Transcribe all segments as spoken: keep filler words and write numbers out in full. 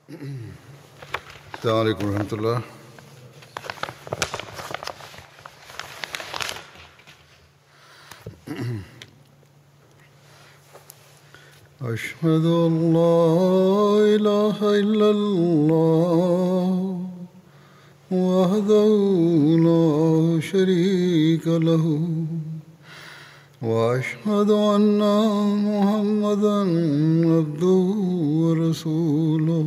السلام عليكم ورحمة الله. أشهد أن لا إله إلا الله وحده لا شريك له وأشهد أن محمدا عبده ورسوله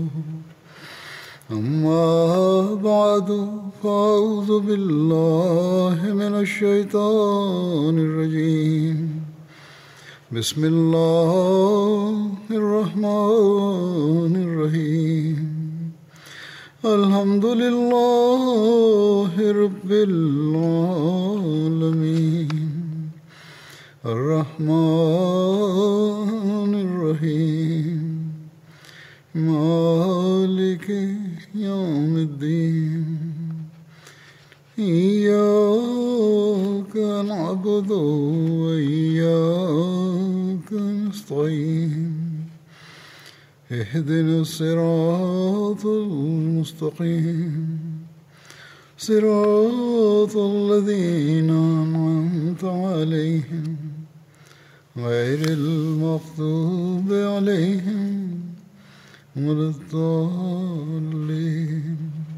أما بعد فأعوذ بالله من الشيطان الرجيم بسم الله الرحمن الرحيم الحمد لله رب العالمين الرحمن الرحيم مالك يوم الدين إياك نعبد وإياك نستعين اهدنا الصراط المستقيم صراط الذين أنعمت عليهم غير المغضوب عليهم ولا الضالين.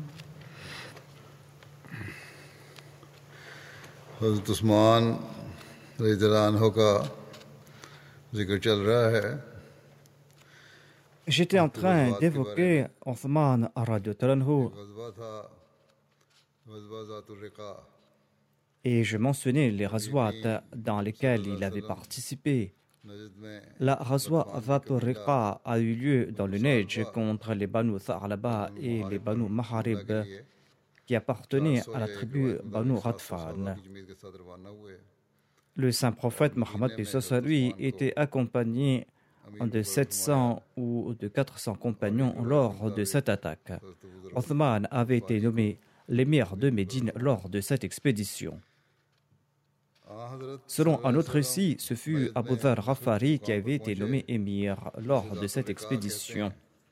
حضرت عثمان رضی اللہ عنہ کا ذکر چل رہا ہے. J'étais en train d'évoquer Othman radiallahu anhu et je mentionnais les razwat dans lesquels il avait participé. La razwa Zatul Riqa a eu lieu dans le Nejd contre les Banu Tha'laba et les Banu Maharib qui appartenaient à la tribu Banu Ghatfan. Le saint prophète Mohammed lui était accompagné de sept cents ou de quatre cents compagnons lors de cette attaque. Othman avait été nommé l'émir de Médine lors de cette expédition. Selon un autre récit, ce fut Abu Dharr Ghafari qui avait été nommé émir lors de cette expédition.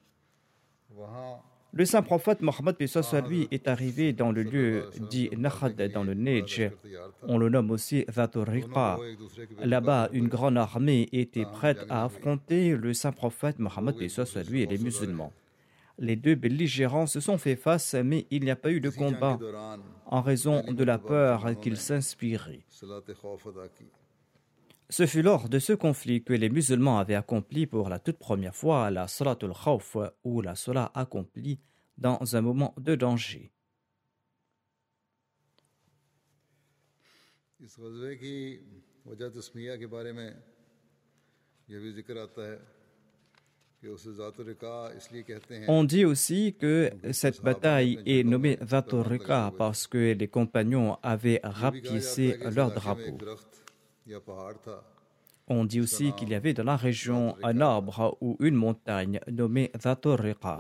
Le saint prophète Mohammed lui est arrivé dans le lieu dit Nakhad dans le Nejd. On le nomme aussi Zatul Riqa. Là-bas, une grande armée était prête à affronter le saint prophète Mohammed lui et les musulmans. Les deux belligérants se sont fait face, mais il n'y a pas eu de combat en raison de la peur qu'ils s'inspiraient. Ce fut lors de ce conflit que les musulmans avaient accompli pour la toute première fois la Salatul Khawf, ou la Salat accomplie dans un moment de danger. On dit aussi que cette bataille est nommée Zatul Riqa parce que les compagnons avaient rapiécé leur drapeau. On dit aussi qu'il y avait dans la région un arbre ou une montagne nommée Zatul Riqa.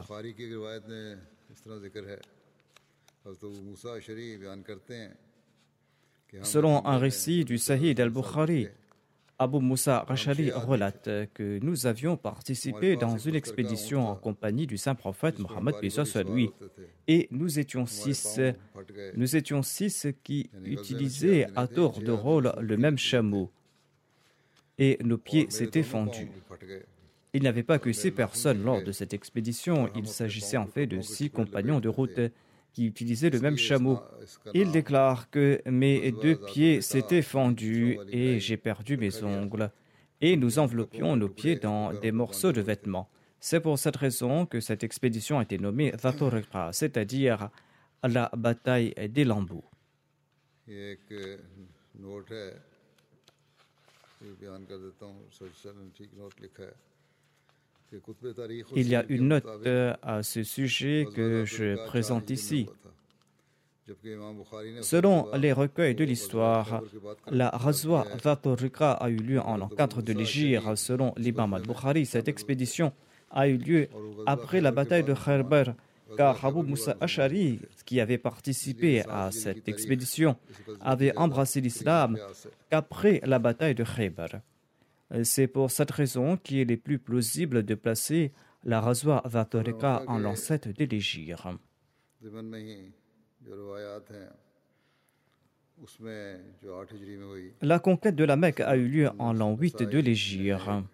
Selon un récit du Sahih al-Bukhari, Abu Musa Ash'ari relate que nous avions participé dans une expédition en compagnie du saint prophète Mohammed lui et nous étions six, nous étions six qui utilisaient à tour de rôle le même chameau et nos pieds s'étaient fendus. Il n'y avait pas que six personnes lors de cette expédition, il s'agissait en fait de six compagnons de route qui utilisaient le même chameau. Il déclare que mes deux pieds s'étaient fendus et j'ai perdu mes ongles. Et nous enveloppions nos pieds dans des morceaux de vêtements. C'est pour cette raison que cette expédition a été nommée Zatul Riqa, c'est-à-dire la bataille des lambeaux. Il y a une note à ce sujet que je présente ici. Selon les recueils de l'histoire, la Ghazwa Zatul Riqa a eu lieu en l'an quatre de l'Hégire. Selon l'imam al-Bukhari, cette expédition a eu lieu après la bataille de Khaybar, car Abu Musa Ash'ari, qui avait participé à cette expédition, avait embrassé l'islam qu'après la bataille de Khaybar. C'est pour cette raison qu'il est plus plausible de placer la Ghazwa Dhat-Tariqa en l'an sept de l'Hégire. La conquête de la Mecque a eu lieu en l'an huit de l'Hégire.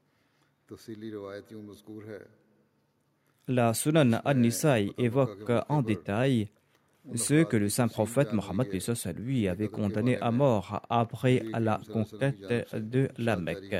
La Sunan al-Nisa'i évoque en détail ce que le saint prophète Mohammed lui avait condamné à mort après la conquête de la Mecque.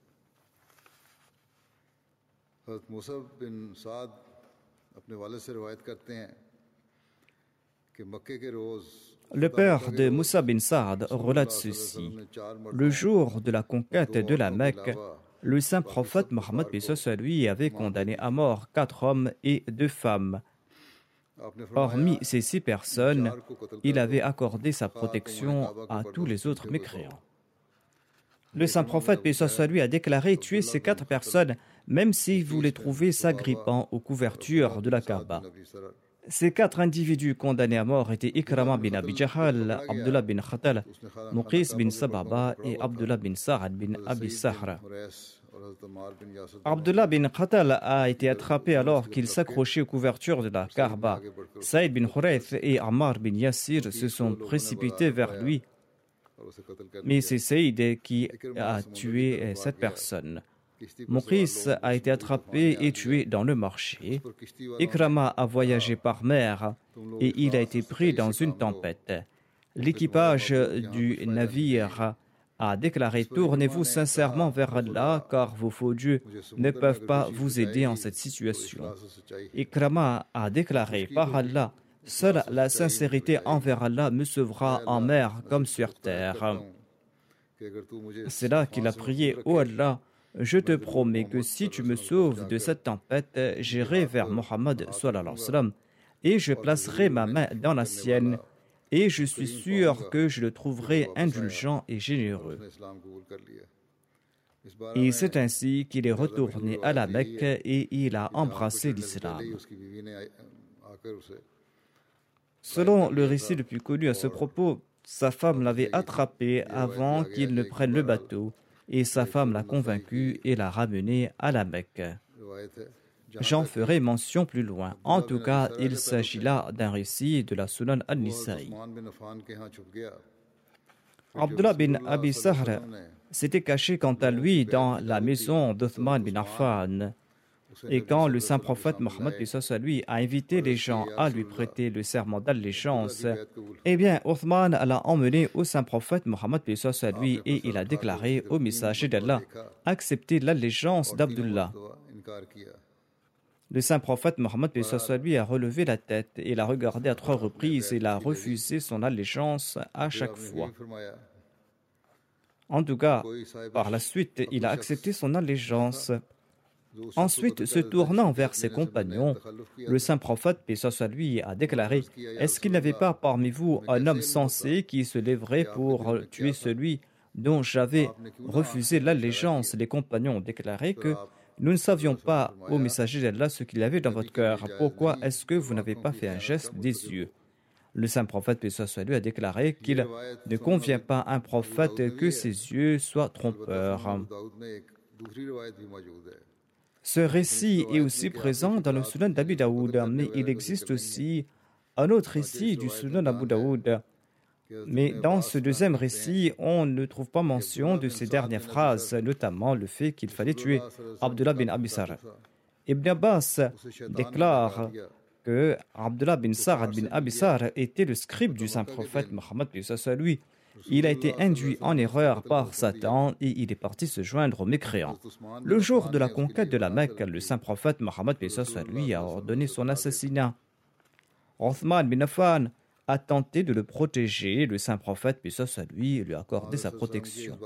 Le père de Moussa bin Saad relate ceci. Le jour de la conquête de la Mecque, le saint prophète Mohammed lui avait condamné à mort quatre hommes et deux femmes. Hormis ces six personnes, il avait accordé sa protection à tous les autres mécréants. Le saint prophète lui a déclaré tuer ces quatre personnes, même si vous les trouvez s'agrippant aux couvertures de la Kaaba. Ces quatre individus condamnés à mort étaient Ikrama bin Abi Jahal, Abdullah bin Khatal, Muqis bin Sababa et Abdullah bin Sa'ad bin Abi Sahra. Abdullah bin Khatal a été attrapé alors qu'il s'accrochait aux couvertures de la Kaaba. Saïd bin Khurayth et Ammar bin Yassir se sont précipités vers lui. Mais c'est Saïd qui a tué cette personne. Muqis a été attrapé et tué dans le marché. Ikrama a voyagé par mer et il a été pris dans une tempête. L'équipage du navire a déclaré « Tournez-vous sincèrement vers Allah, car vos faux dieux ne peuvent pas vous aider en cette situation. » Ikrama a déclaré « Par Allah, seule la sincérité envers Allah me sauvera en mer comme sur terre. » C'est là qu'il a prié « Ô Allah, je te promets que si tu me sauves de cette tempête, j'irai vers Mohammed sallallahu alayhi wa sallam et je placerai ma main dans la sienne et je suis sûr que je le trouverai indulgent et généreux. » Et c'est ainsi qu'il est retourné à la Mecque et il a embrassé l'islam. Selon le récit le plus connu à ce propos, sa femme l'avait attrapé avant qu'il ne prenne le bateau et sa femme l'a convaincu et l'a ramené à la Mecque. J'en ferai mention plus loin. En tout cas, il s'agit là d'un récit de la Sunan al-Nisa'i. Abdullah bin Abi Sahr s'était caché quant à lui dans la maison d'Uthman bin Affan. Et quand le saint prophète Mohammed lui a invité les gens à lui prêter le serment d'allégeance, eh bien, Uthman l'a emmené au saint prophète Mohammed lui et il a déclaré au messager d'Allah « Acceptez l'allégeance d'Abdullah ». Le saint prophète Mohammed lui a relevé la tête et l'a regardé à trois reprises et il a refusé son allégeance à chaque fois. En tout cas, par la suite, il a accepté son allégeance. Ensuite, se tournant vers ses compagnons, le saint prophète, paix soit sur lui, a déclaré « Est-ce qu'il n'y avait pas parmi vous un homme sensé qui se lèverait pour tuer celui dont j'avais refusé l'allégeance ?» Les compagnons ont déclaré que nous ne savions pas, ô messager d'Allah, ce qu'il y avait dans votre cœur. Pourquoi est-ce que vous n'avez pas fait un geste des yeux? Le saint prophète, paix soit sur lui, a déclaré qu'il ne convient pas à un prophète que ses yeux soient trompeurs. Ce récit est aussi présent dans le Sunan d'Abi Daoud, mais il existe aussi un autre récit du Sunan Abu Daoud. Mais dans ce deuxième récit, on ne trouve pas mention de ces dernières phrases, notamment le fait qu'il fallait tuer Abdullah bin Abi Sahr. Ibn Abbas déclare que Abdullah bin Sa'ad bin Abi Sahr était le scribe du saint prophète Mohammed lui. Il a été induit en erreur par Satan et il est parti se joindre aux mécréants. Le jour de la conquête de la Mecque, le saint prophète Mohammed lui a ordonné son assassinat. Uthman bin Affan a tenté de le protéger. Le saint prophète lui lui a accordé sa protection.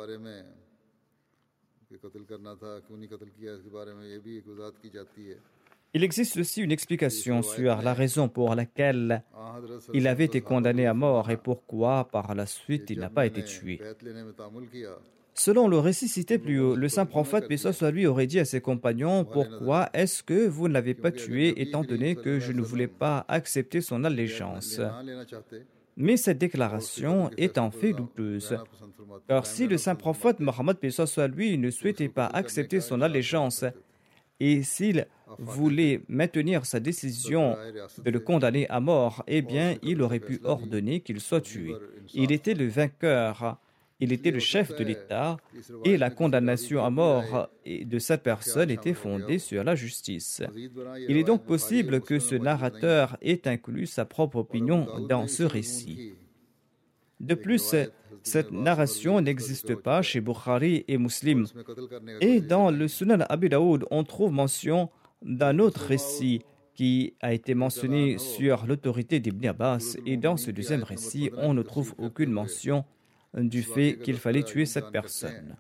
Il existe aussi une explication sur la raison pour laquelle il avait été condamné à mort et pourquoi par la suite il n'a pas été tué. Selon le récit cité plus haut, le saint prophète, paix soit sur lui, aurait dit à ses compagnons « Pourquoi est-ce que vous ne l'avez pas tué étant donné que je ne voulais pas accepter son allégeance ?» Mais cette déclaration est en fait douteuse. Car si le saint prophète Mohammed, paix soit sur lui, ne souhaitait pas accepter son allégeance, Et s'il voulait maintenir sa décision de le condamner à mort, eh bien, il aurait pu ordonner qu'il soit tué. Il était le vainqueur, il était le chef de l'État, et la condamnation à mort de cette personne était fondée sur la justice. Il est donc possible que ce narrateur ait inclus sa propre opinion dans ce récit. De plus, cette narration n'existe pas chez Bukhari et Muslim. Et dans le Sunan Abi Daoud, on trouve mention d'un autre récit qui a été mentionné sur l'autorité d'Ibn Abbas. Et dans ce deuxième récit, on ne trouve aucune mention du fait qu'il fallait tuer cette personne.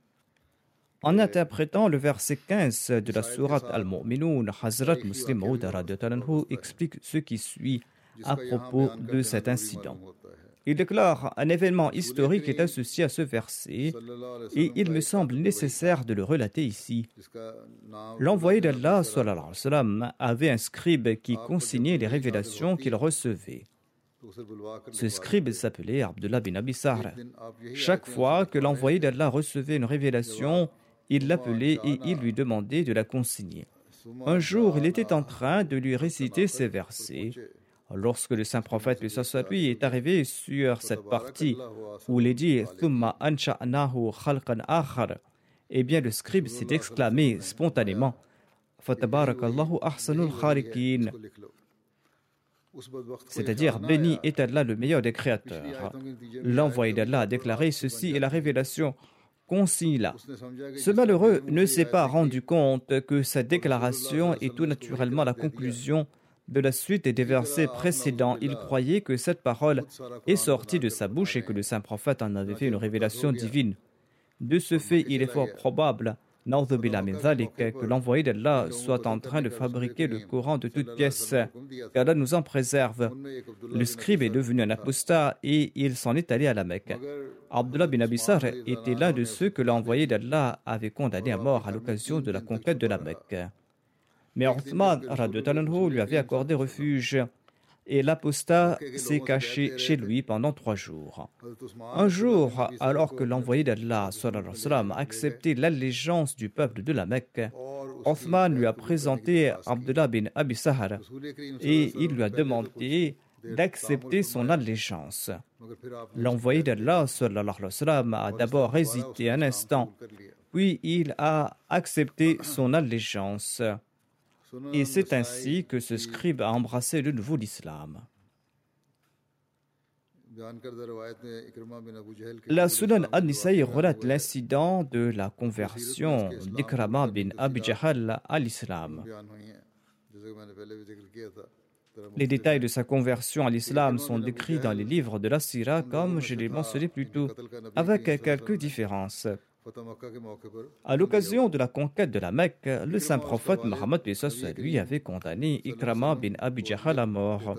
En interprétant le verset quinze de la sourate Al-Mu'minun, Hazrat Muslim Maud explique ce qui suit à propos de cet incident. Il déclare: un événement historique est associé à ce verset et il me semble nécessaire de le relater ici. L'envoyé d'Allah sallallahu alayhi wa sallam avait un scribe qui consignait les révélations qu'il recevait. Ce scribe s'appelait Abdullah bin Abi Sarh. Chaque fois que l'envoyé d'Allah recevait une révélation, il l'appelait et il lui demandait de la consigner. Un jour, il était en train de lui réciter ces versets. Lorsque le saint prophète, le salut lui, est arrivé sur cette partie où il est dit « Thumma ansha'nahu khalqan akhar », eh bien le scribe s'est exclamé spontanément « Fatabarakallahu ahsanul khaliqin », c'est-à-dire « Béni est Allah, le meilleur des créateurs ». L'envoyé d'Allah a déclaré ceci et la révélation consigne là. Ce malheureux ne s'est pas rendu compte que cette déclaration est tout naturellement la conclusion de la suite des versets précédents. Il croyait que cette parole est sortie de sa bouche et que le saint prophète en avait fait une révélation divine. De ce fait, il est fort probable que l'envoyé d'Allah soit en train de fabriquer le Coran de toutes pièces. qu'Allah nous en préserve. Le scribe est devenu un apostat et il s'en est allé à la Mecque. Abdullah bin Abi Sarh était l'un de ceux que l'envoyé d'Allah avait condamné à mort à l'occasion de la conquête de la Mecque. Mais Uthman lui avait accordé refuge et l'apostat s'est caché chez lui pendant trois jours. Un jour, alors que l'envoyé d'Allah a accepté l'allégeance du peuple de la Mecque, Uthman lui a présenté Abdullah bin Abi Sarh et il lui a demandé d'accepter son allégeance. L'envoyé d'Allah a d'abord hésité un instant, puis il a accepté son allégeance. Et c'est ainsi que ce scribe a embrassé de nouveau l'islam. La Sunan An-Nisa'i relate l'incident de la conversion d'Ikrama bin Abi Jahl à l'islam. Les détails de sa conversion à l'islam sont décrits dans les livres de la Sira, comme je l'ai mentionné plus tôt, avec quelques différences. À l'occasion de la conquête de la Mecque, le saint prophète Mohammed lui avait condamné Ikrama bin Abi Jahl à mort.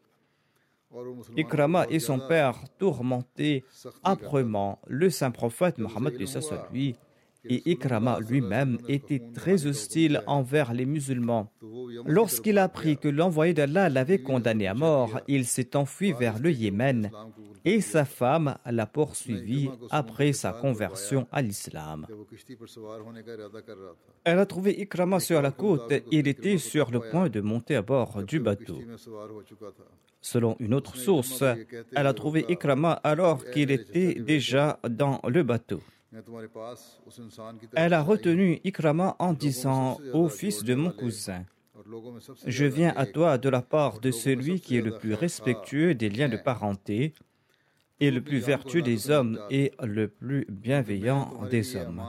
Ikrama et son père tourmentaient âprement le saint prophète Mohammed lui, et Ikrama lui-même était très hostile envers les musulmans. Lorsqu'il a appris que l'envoyé d'Allah l'avait condamné à mort, il s'est enfui vers le Yémen et sa femme l'a poursuivi après sa conversion à l'islam. Elle a trouvé Ikrama sur la côte et il était sur le point de monter à bord du bateau. Selon une autre source, elle a trouvé Ikrama alors qu'il était déjà dans le bateau. Elle a retenu Ikrama en disant « Ô fils de mon cousin, je viens à toi de la part de celui qui est le plus respectueux des liens de parenté et le plus vertueux des hommes et le plus bienveillant des hommes.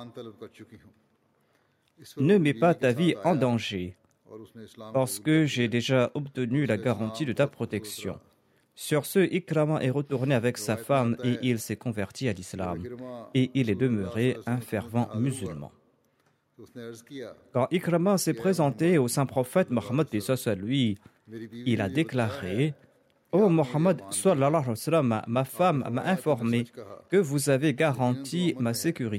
Ne mets pas ta vie en danger, parce que j'ai déjà obtenu la garantie de ta protection. » Sur ce, Ikrama est retourné avec sa femme et il s'est converti à l'islam. Et il est demeuré un fervent musulman. Quand Ikrama s'est présenté au saint prophète Mohammed lui, il a déclaré « Ô Mohammed, ma femme m'a informé que vous avez garanti ma sécurité. »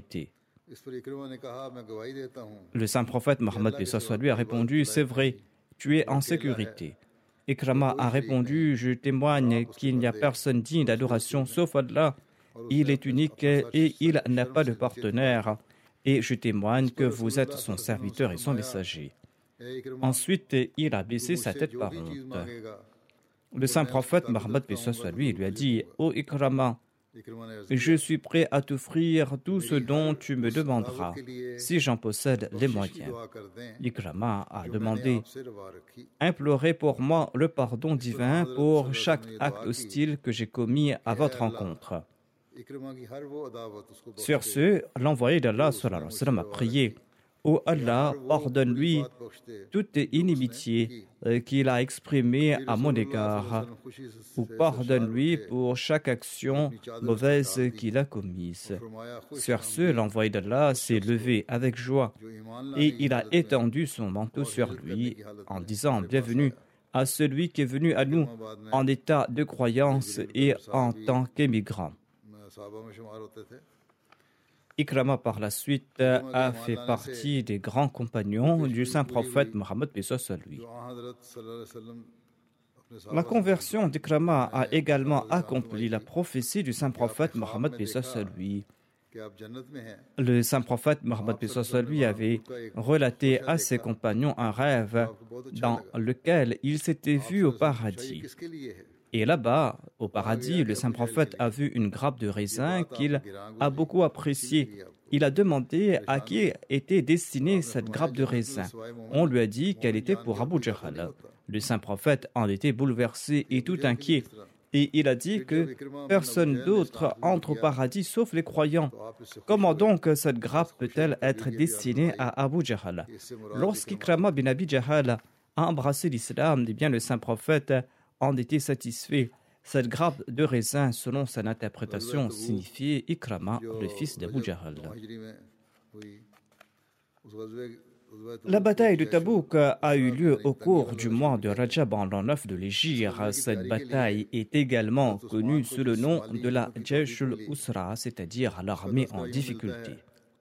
Le saint prophète Mohammed lui a répondu « C'est vrai, tu es en sécurité. » Ikrama a répondu « Je témoigne qu'il n'y a personne digne d'adoration sauf Allah. Il est unique et il n'a pas de partenaire. et je témoigne que vous êtes son serviteur et son messager. Ensuite, il a baissé sa tête par honte. Le saint prophète Mohammed lui lui a dit « Ô Ikrama, je suis prêt à t'offrir tout ce dont tu me demanderas, si j'en possède les moyens. » Ikrama a demandé « Implorez pour moi le pardon divin pour chaque acte hostile que j'ai commis à votre encontre. » Sur ce, l'envoyé d'Allah sallallahu alayhi wa sallam a prié « Ô Allah, pardonne-lui toute inimitié qu'il a exprimée à mon égard, ou pardonne-lui pour chaque action mauvaise qu'il a commise. » Sur ce, l'envoyé d'Allah s'est levé avec joie et il a étendu son manteau sur lui en disant « Bienvenue à celui qui est venu à nous en état de croyance et en tant qu'émigrant. » Ikrama par la suite a fait partie des grands compagnons du saint prophète Mohammed lui. La conversion d'Ikrama a également accompli la prophétie du saint prophète Mohammed lui. Le saint prophète Mohammed lui avait relaté à ses compagnons un rêve dans lequel il s'était vu au paradis. Et là-bas, au paradis, le saint prophète a vu une grappe de raisin qu'il a beaucoup appréciée. Il a demandé à qui était destinée cette grappe de raisin. On lui a dit qu'elle était pour Abu Jahl. Le saint prophète en était bouleversé et tout inquiet. Et il a dit que personne d'autre entre au paradis sauf les croyants. Comment donc cette grappe peut-elle être destinée à Abu Jahl? Lorsqu'Ikrama bin Abi Jahl a embrassé l'islam, eh bien le saint prophète en était satisfait. Cette grappe de raisin, selon son interprétation, signifiait Ikrama, le fils d'Abu Jahl. La bataille de Tabouk a eu lieu au cours du mois de Rajab en l'an neuf de l'Hégire. Cette bataille est également connue sous le nom de la Jaysh al-Usra, c'est-à-dire l'armée en difficulté.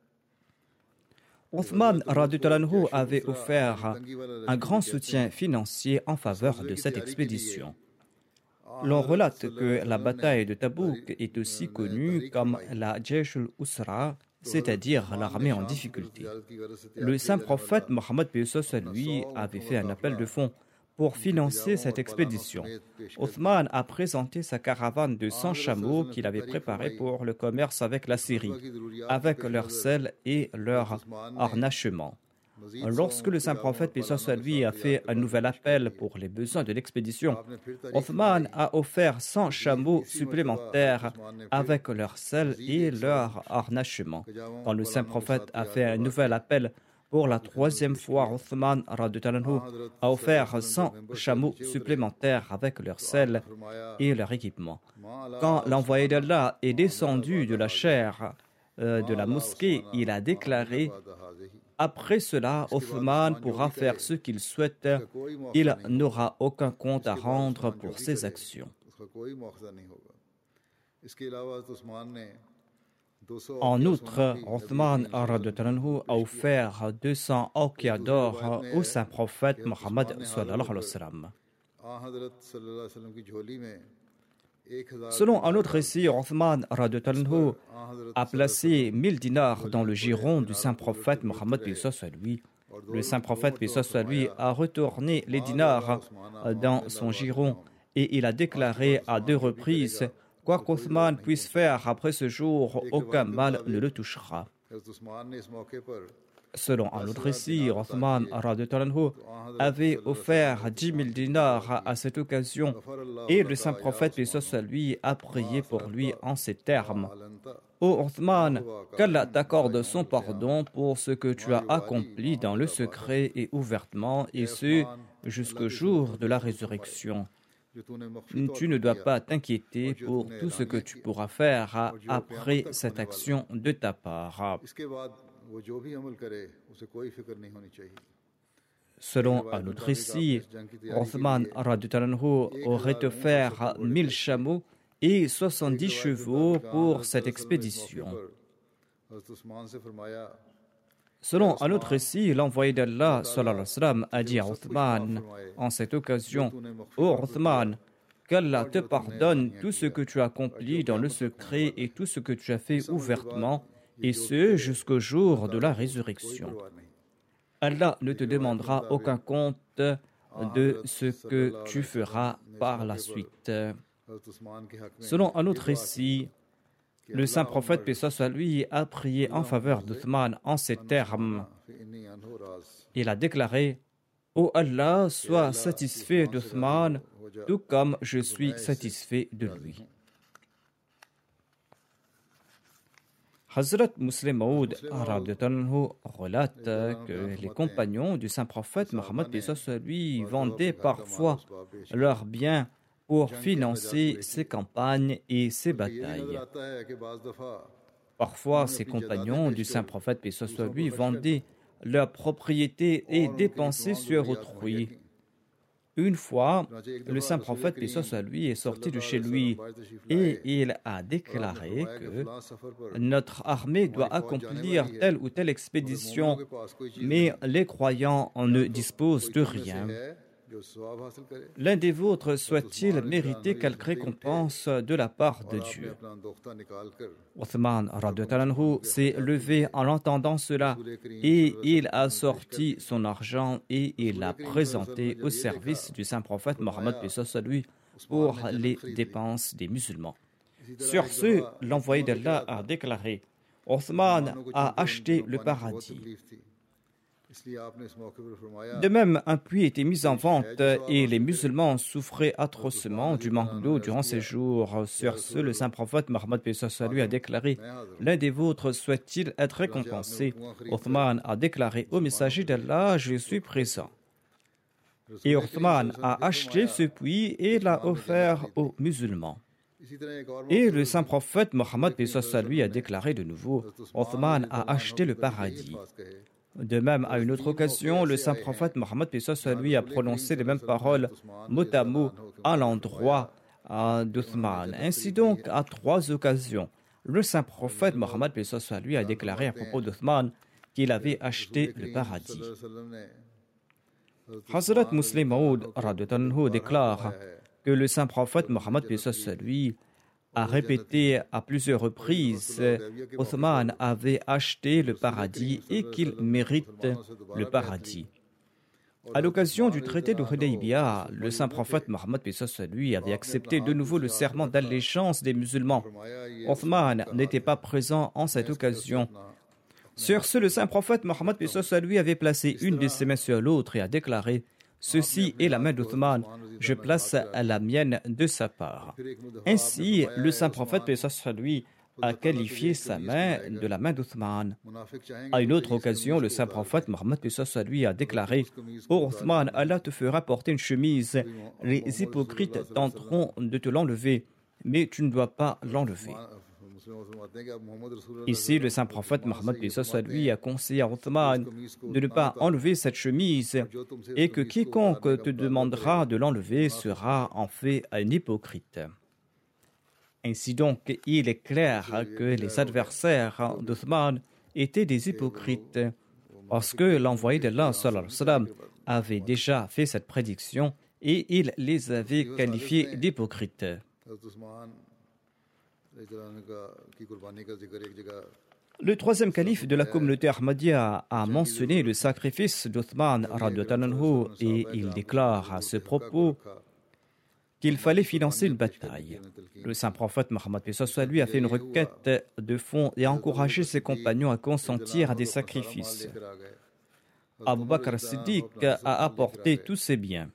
Othman radhiyallahu anhu avait offert un grand soutien financier en faveur de cette expédition. L'on relate que la bataille de Tabouk est aussi connue comme la Jaysh al-Usra, c'est-à-dire l'armée en difficulté. Le saint prophète Mohammed lui avait fait un appel de fonds pour financer cette expédition. Othman a présenté sa caravane de cent chameaux qu'il avait préparés pour le commerce avec la Syrie, avec leur sel et leur harnachement. Lorsque le saint prophète lui a fait un nouvel appel pour les besoins de l'expédition, Othman a offert cent chameaux supplémentaires avec leur sel et leur harnachement. Quand le saint prophète a fait un nouvel appel pour la troisième fois, Othman a offert cent chameaux supplémentaires avec leur sel et leur équipement. Quand l'envoyé d'Allah est descendu de la chaire euh, de la mosquée, il a déclaré « Après cela, Othman pourra faire ce qu'il souhaite, il n'aura aucun compte à rendre pour ses actions. » En outre, Othman a offert deux cents awqiya d'or au saint prophète Mohammed. Selon un autre récit, Othman a placé mille dinars dans le giron du saint prophète Mohammed. Le saint prophète lui a retourné les dinars dans son giron et il a déclaré à deux reprises: quoi qu'Othman puisse faire après ce jour, aucun mal ne le touchera. Selon un autre récit, Othman avait offert dix mille dinars à cette occasion et le saint prophète lui a prié pour lui en ces termes: Ô Othman, qu'Allah t'accorde son pardon pour ce que tu as accompli dans le secret et ouvertement, et ce jusqu'au jour de la résurrection. Tu ne dois pas t'inquiéter pour tout ce que tu pourras faire après cette action de ta part. Selon un autre récit, Othman aurait offert mille chameaux et soixante-dix chevaux pour cette expédition. Selon un autre récit, l'envoyé d'Allah a dit à Othman en cette occasion: Ô Othman, qu'Allah te pardonne tout ce que tu as accompli dans le secret et tout ce que tu as fait ouvertement, et ce jusqu'au jour de la résurrection. Allah ne te demandera aucun compte de ce que tu feras par la suite. Selon un autre récit, le saint prophète, paix soit sur lui, a prié en faveur d'Uthman en ces termes. Il a déclaré: Ô Allah, sois satisfait d'Uthman, tout comme je suis satisfait de lui. Hazrat Muslim Maud relate que les compagnons du saint prophète Mohammed lui vendaient parfois leurs biens pour financer ses campagnes et ses batailles. Parfois, ces compagnons du saint prophète lui vendaient leurs propriétés et dépensaient sur autrui. Une fois, le saint prophète, paix soit sur lui, est sorti de chez lui et il a déclaré que notre armée doit accomplir telle ou telle expédition, mais les croyants ne disposent de rien. L'un des vôtres souhaite-t-il mériter quelque récompense de la part de Dieu? Uthman s'est levé en entendant cela et il a sorti son argent et il l'a présenté au service du saint prophète Mohammed lui pour les dépenses des musulmans. Sur ce, l'envoyé d'Allah a déclaré: Uthman a acheté le paradis. De même, un puits était mis en vente et les musulmans souffraient atrocement du manque d'eau durant ces jours. Sur ce, le saint prophète Mohammed a déclaré: L'un des vôtres souhaite-t-il être récompensé? Uthman a déclaré au messager d'Allah: Je suis présent. Et Uthman a acheté ce puits et l'a offert aux musulmans. Et le saint prophète Mohammed a déclaré de nouveau: Uthman a acheté le paradis. De même, à une autre occasion, le saint prophète Mohammed lui a prononcé les mêmes paroles mot à mot à l'endroit d'Uthman. Ainsi donc, à trois occasions, le saint prophète Mohammed lui a déclaré à propos d'Uthman qu'il avait acheté le paradis. Hazrat Muslim Maud déclare que le saint prophète Mohammed lui a répété à plusieurs reprises Uthman avait acheté le paradis et qu'il mérite le paradis. À l'occasion du traité de Hudaybiyah, le saint prophète Mohammed lui avait accepté de nouveau le serment d'allégeance des musulmans. Uthman n'était pas présent en cette occasion. Sur ce, le saint prophète Mohammed lui avait placé une de ses mains sur l'autre et a déclaré: Ceci est la main d'Uthman, je place la mienne de sa part. Ainsi, le saint prophète, paix soit sur lui, a qualifié sa main de la main d'Uthman. À une autre occasion, le saint prophète Mohammed, paix soit sur lui, a déclaré: Ô Uthman, Allah te fera porter une chemise, les hypocrites tenteront de te l'enlever, mais tu ne dois pas l'enlever. Ici, le saint prophète Mohammed lui a conseillé à Uthman de ne pas enlever cette chemise et que quiconque te demandera de l'enlever sera en fait un hypocrite. Ainsi donc, il est clair que les adversaires d'Uthman étaient des hypocrites parce que l'envoyé d'Allah avait déjà fait cette prédiction et il les avait qualifiés d'hypocrites. Le troisième calife de la communauté Ahmadiyya a mentionné le sacrifice d'Uthman et il déclare à ce propos qu'il fallait financer une bataille. Le saint prophète Mohammed lui a fait une requête de fonds et a encouragé ses compagnons à consentir à des sacrifices. Abu Bakr Siddiq a apporté tous ses biens.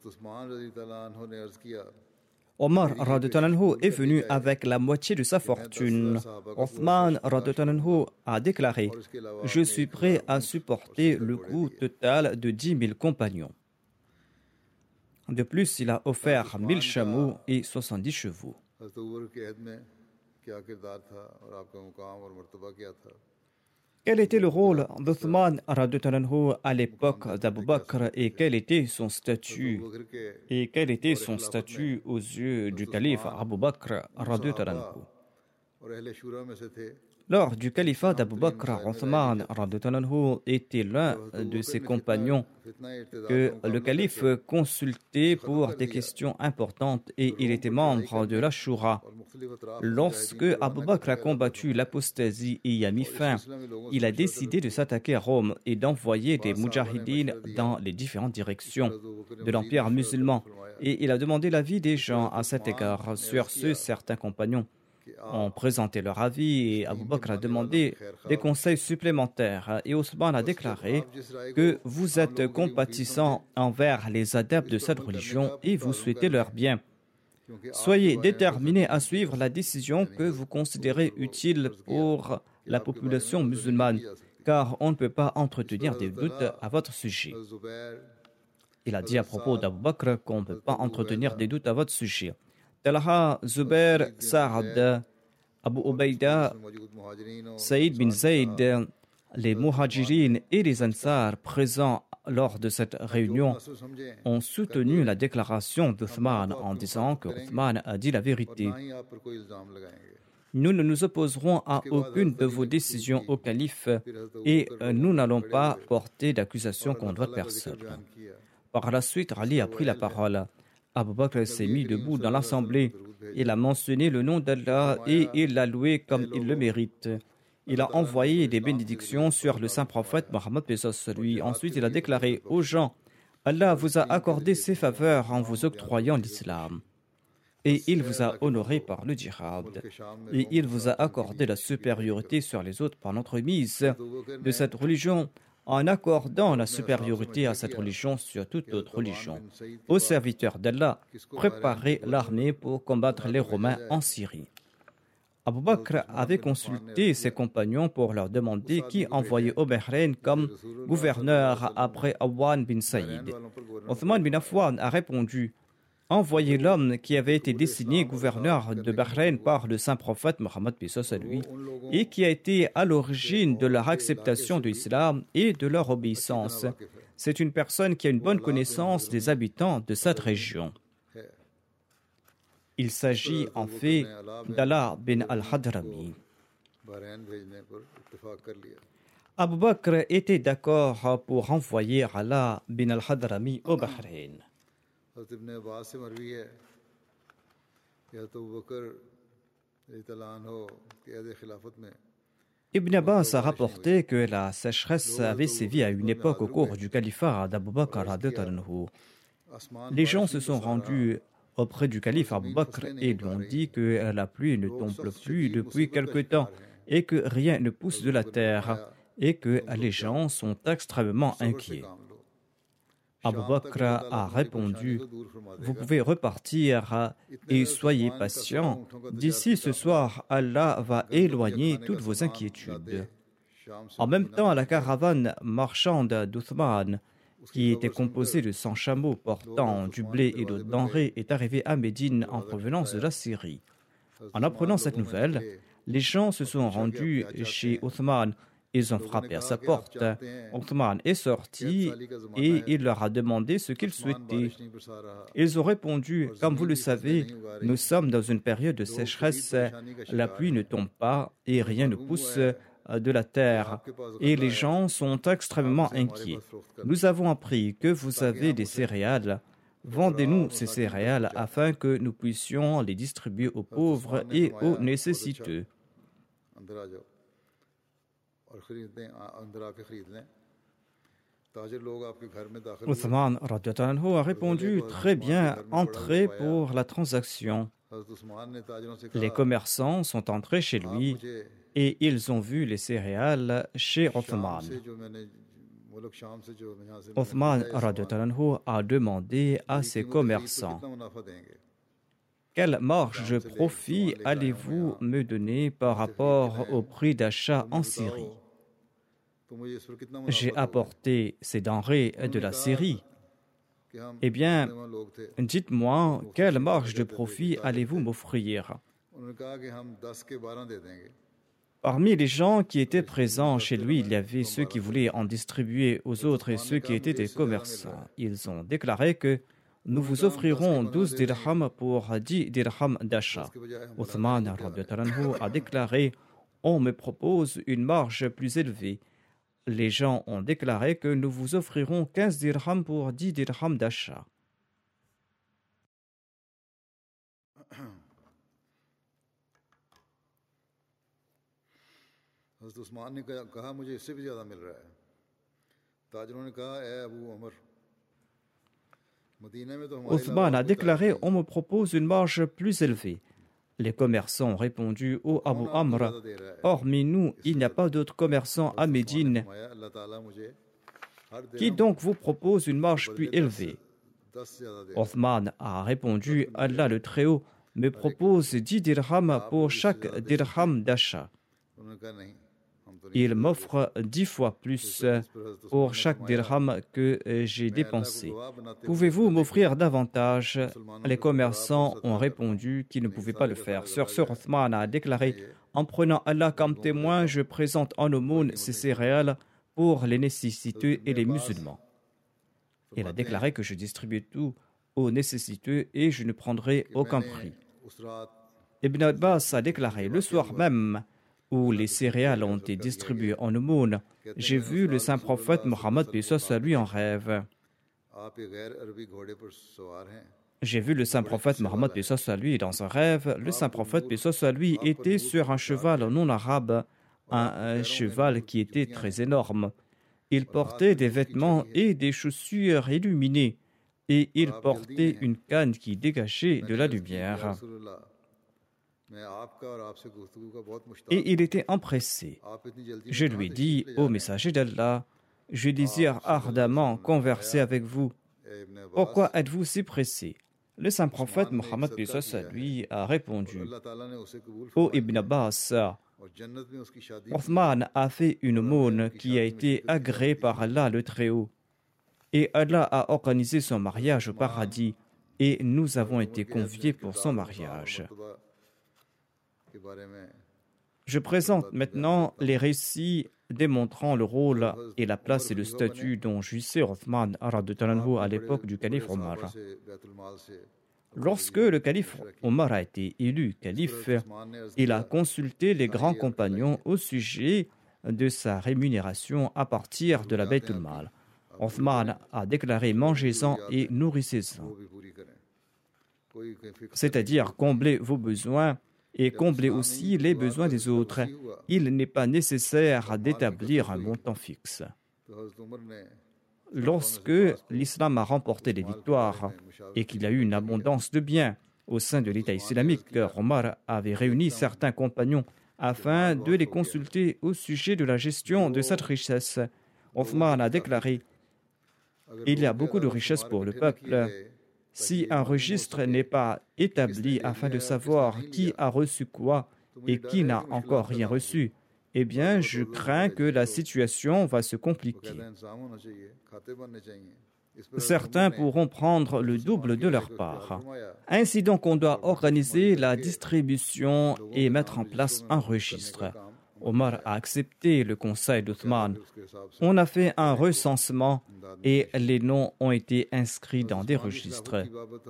Omar est venu avec la moitié de sa fortune. Othman a déclaré: Je suis prêt à supporter le coût total de dix mille compagnons. De plus, il a offert mille chameaux et soixante-dix chevaux. Quel était le rôle d'Uthman à l'époque d'Abu Bakr et quel était son statut et quel était son statut aux yeux du calife Abu Bakr? Lors du califat d'Abu Bakr, Othman était l'un de ses compagnons que le calife consultait pour des questions importantes et il était membre de la Shura. Lorsque Abu Bakr a combattu l'apostasie et y a mis fin, il a décidé de s'attaquer à Rome et d'envoyer des mujahidines dans les différentes directions de l'empire musulman. Et il a demandé l'avis des gens à cet égard. Sur ce, certains compagnons ont présenté leur avis et Abu Bakr a demandé des conseils supplémentaires. Et Othman a déclaré que vous êtes compatissant envers les adeptes de cette religion et vous souhaitez leur bien. Soyez déterminés à suivre la décision que vous considérez utile pour la population musulmane, car on ne peut pas entretenir des doutes à votre sujet. Il a dit à propos d'Abu Bakr qu'on ne peut pas entretenir des doutes à votre sujet. Talha, Zubair, Sa'ad, Abu Ubaïda, Saïd bin Zayd, les Muhajirin et les Ansar présents lors de cette réunion ont soutenu la déclaration d'Othman en disant que Othman a dit la vérité. Nous ne nous opposerons à aucune de vos décisions au calife et nous n'allons pas porter d'accusation contre votre personne. Par la suite, Ali a pris la parole. Abu Bakr s'est mis debout dans l'assemblée. Il a mentionné le nom d'Allah et il l'a loué comme il le mérite. Il a envoyé des bénédictions sur le saint prophète Mohammed paix sur lui. Ensuite, il a déclaré aux gens, Allah vous a accordé ses faveurs en vous octroyant l'islam. Et il vous a honoré par le djihad. Et il vous a accordé la supériorité sur les autres par l'entremise de cette religion, en accordant la supériorité à cette religion sur toute autre religion. Aux serviteurs d'Allah, préparez l'armée pour combattre les Romains en Syrie. Abu Bakr avait consulté ses compagnons pour leur demander qui envoyer au Bahreïn comme gouverneur après Awan bin Saïd. Othman bin Affan a répondu: envoyez l'homme qui avait été désigné gouverneur de Bahreïn par le saint prophète Mohammed paix sur lui et qui a été à l'origine de leur acceptation de l'islam et de leur obéissance. C'est une personne qui a une bonne connaissance des habitants de cette région. Il s'agit en fait d'Ala bin al-Hadrami. Abu Bakr était d'accord pour envoyer Ala bin al-Hadrami au Bahreïn. Ibn Abbas a rapporté que la sécheresse avait sévi à une époque au cours du califat d'Abu Bakr. Les gens se sont rendus auprès du calife Abu Bakr et lui ont dit que la pluie ne tombe plus depuis quelque temps et que rien ne pousse de la terre et que les gens sont extrêmement inquiets. Abu Bakr a répondu: vous pouvez repartir et soyez patients. D'ici ce soir, Allah va éloigner toutes vos inquiétudes. En même temps, la caravane marchande d'Othman, qui était composée de cent chameaux portant du blé et d'autres denrées, est arrivée à Médine en provenance de la Syrie. En apprenant cette nouvelle, les gens se sont rendus chez Othman. Ils ont frappé à sa porte. Othman est sorti et il leur a demandé ce qu'ils souhaitaient. Ils ont répondu: comme vous le savez, nous sommes dans une période de sécheresse, la pluie ne tombe pas et rien ne pousse de la terre, et les gens sont extrêmement inquiets. Nous avons appris que vous avez des céréales. Vendez-nous ces céréales afin que nous puissions les distribuer aux pauvres et aux nécessiteux. Othman a répondu: très bien, entrez pour la transaction. Les commerçants sont entrés chez lui et ils ont vu les céréales chez Othman. Othman a demandé à ses commerçants: quelle marge de profit allez-vous me donner par rapport au prix d'achat en Syrie? J'ai apporté ces denrées de la Syrie. Eh bien, dites-moi, quelle marge de profit allez-vous m'offrir? Parmi les gens qui étaient présents chez lui, il y avait ceux qui voulaient en distribuer aux autres et ceux qui étaient des commerçants. Ils ont déclaré que nous vous offrirons douze dirhams pour dix dirhams d'achat. Othman a déclaré: on me propose une marge plus élevée. Les gens ont déclaré que nous vous offrirons quinze dirhams pour dix dirhams d'achat. Othman a déclaré « On me propose une marge plus élevée ». Les commerçants ont répondu au Abu Amr « Hormis nous, il n'y a pas d'autres commerçants à Médine. Qui donc vous propose une marge plus élevée ?» Othman a répondu « Allah le Très-Haut me propose dix dirhams pour chaque dirham d'achat. Il m'offre dix fois plus pour chaque dirham que j'ai dépensé. Pouvez-vous m'offrir davantage ?» Les commerçants ont répondu qu'ils ne pouvaient pas le faire. Sur ce, Othman a déclaré « En prenant Allah comme témoin, je présente en aumône ces céréales pour les nécessiteux et les musulmans. » Il a déclaré que je distribue tout aux nécessiteux et je ne prendrai aucun prix. Ibn Abbas a déclaré « Le soir même, où les céréales ont été distribuées en aumône, j'ai vu le saint prophète Mohammed à lui en rêve. J'ai vu le saint prophète Mohammed à lui dans un rêve. Le saint prophète à lui était sur un cheval non arabe, un, un cheval qui était très énorme. Il portait des vêtements et des chaussures illuminées, et il portait une canne qui dégageait de la lumière. Et il était empressé. Je lui dis, ô messager d'Allah, je désire ardemment converser avec vous. Pourquoi êtes-vous si pressé? Le saint prophète Mohammed lui a répondu, ô Ibn Abbas, Othman a fait une aumône qui a été agréée par Allah le Très-Haut. Et Allah a organisé son mariage au paradis, et nous avons été conviés pour son mariage. Je présente maintenant les récits démontrant le rôle et la place et le statut dont jouissait Othman à l'époque du calife Omar. Lorsque le calife Omar a été élu calife, il a consulté les grands compagnons au sujet de sa rémunération à partir de la Bayt al-Mal. Othman a déclaré « Mangez-en et nourrissez-en », c'est-à-dire comblez vos besoins et comblez aussi les besoins des autres. Il n'est pas nécessaire d'établir un montant fixe. Lorsque l'islam a remporté des victoires et qu'il y a eu une abondance de biens au sein de l'État islamique, Omar avait réuni certains compagnons afin de les consulter au sujet de la gestion de cette richesse. Othman a déclaré « Il y a beaucoup de richesses pour le peuple. Si un registre n'est pas établi afin de savoir qui a reçu quoi et qui n'a encore rien reçu, eh bien, je crains que la situation va se compliquer. Certains pourront prendre le double de leur part. Ainsi donc, on doit organiser la distribution et mettre en place un registre. » Omar a accepté le conseil d'Othman. On a fait un recensement et les noms ont été inscrits dans des registres.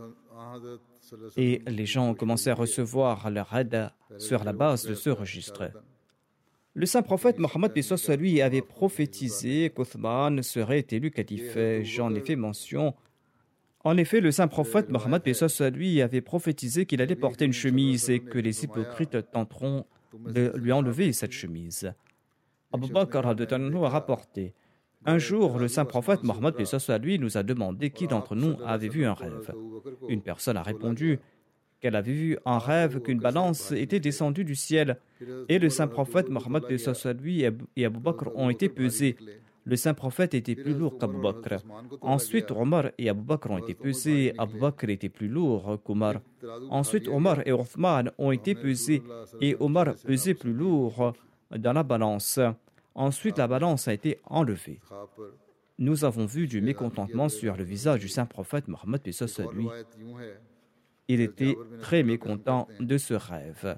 Et les gens ont commencé à recevoir leur aide sur la base de ce registre. Le saint prophète Mohammed lui avait prophétisé qu'Othman serait élu calife. J'en ai fait mention. En effet, le saint prophète Mohammed lui avait prophétisé qu'il allait porter une chemise et que les hypocrites tenteront de lui enlever cette chemise. Abu Bakr a rapporté. Un jour, le saint prophète Mohammed lui nous a demandé qui d'entre nous avait vu un rêve. Une personne a répondu qu'elle avait vu en rêve qu'une balance était descendue du ciel et le saint prophète Mohammed lui et Abu Bakr ont été pesés. Le saint prophète était plus lourd qu'Abu Bakr. Ensuite, Omar et Abu Bakr ont été pesés. Abu Bakr était plus lourd qu'Omar. Ensuite, Omar et Othman ont été pesés et Omar pesait plus lourd dans la balance. Ensuite, la balance a été enlevée. Nous avons vu du mécontentement sur le visage du saint prophète Mohammed lui. Il était très mécontent de ce rêve.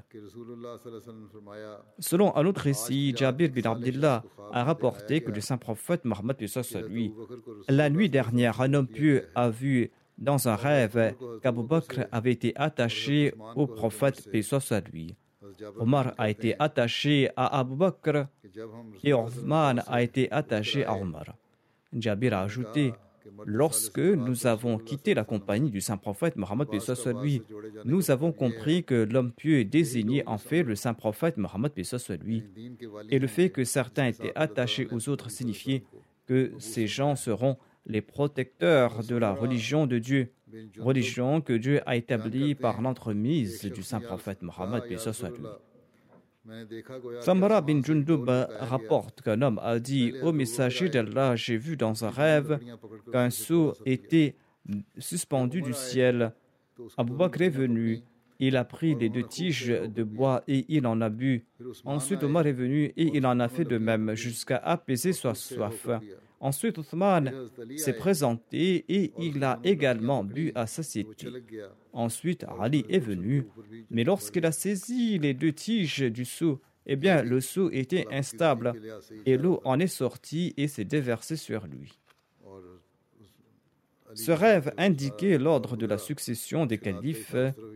Selon un autre récit, Jabir bin Abdullah a rapporté que le saint prophète Mohammed lui, la nuit dernière, un homme pieux a vu dans un rêve qu'Abu Bakr avait été attaché au prophète paix soit sur lui. Omar a été attaché à Abu Bakr et Othman a été attaché à Omar. Jabir a ajouté: lorsque nous avons quitté la compagnie du saint prophète Mohammed paix soit sur lui, nous avons compris que l'homme pieux désignait en fait le saint prophète Mohammed paix soit sur lui. Et le fait que certains étaient attachés aux autres signifiait que ces gens seront les protecteurs de la religion de Dieu, religion que Dieu a établie par l'entremise du saint prophète Mohammed paix soit sur lui. Samara bin Jundub rapporte qu'un homme a dit: ô messager d'Allah, j'ai vu dans un rêve qu'un seau était suspendu du ciel. Abu Bakr est venu, il a pris les deux tiges de bois et il en a bu. Ensuite Omar est venu et il en a fait de même jusqu'à apaiser sa soif. Ensuite Othman s'est présenté et il a également bu à satiété. Ensuite Ali est venu, mais lorsqu'il a saisi les deux tiges du seau, eh bien le seau était instable et l'eau en est sortie et s'est déversée sur lui. Ce rêve indiquait l'ordre de la succession des califes